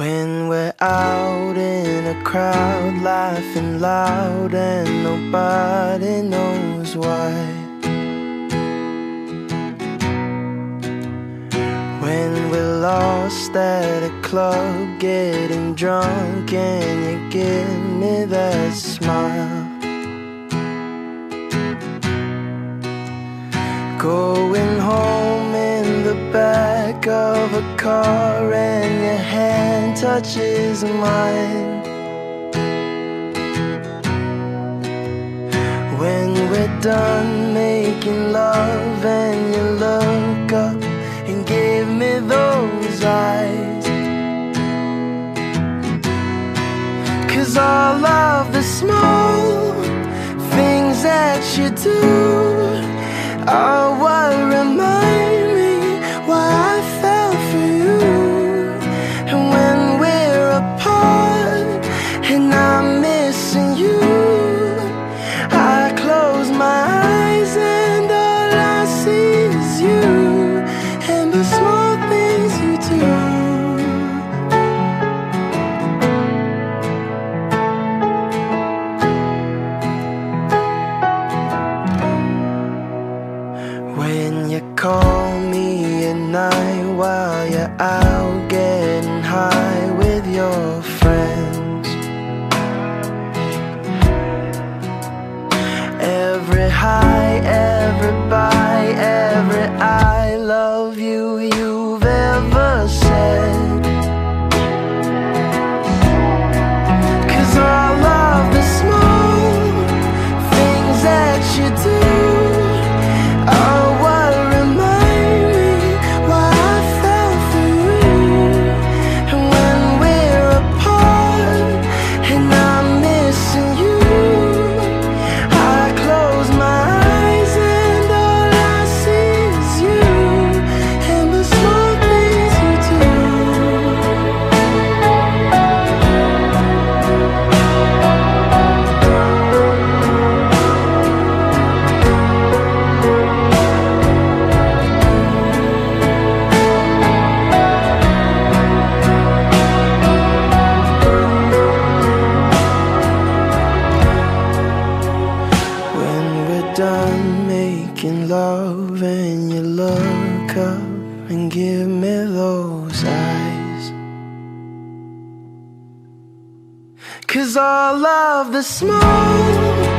When we're out in a crowd, laughing loud and nobody knows why. When we're lost at a club, getting drunk and you give me that smile. Going home in the back of a car and your hand touches mine. When we're done making love and you look up and give me those eyes, 'cause all of the small things that you do are what remind me why I fell for you. And when we're apart and I'm missing you, I close my eyes and all I see is you and the small things you do. When you call me at night while you're out getting high with your friends, every high, every bye, every I love you you've ever said, 'cause all of the small things that you do are what remind me why I fell for you. And when we're apart and I'm missing you, I close my eyes and all I see is you and the small things you do. When we're done making love and you look up and give me those eyes, 'cause all of the small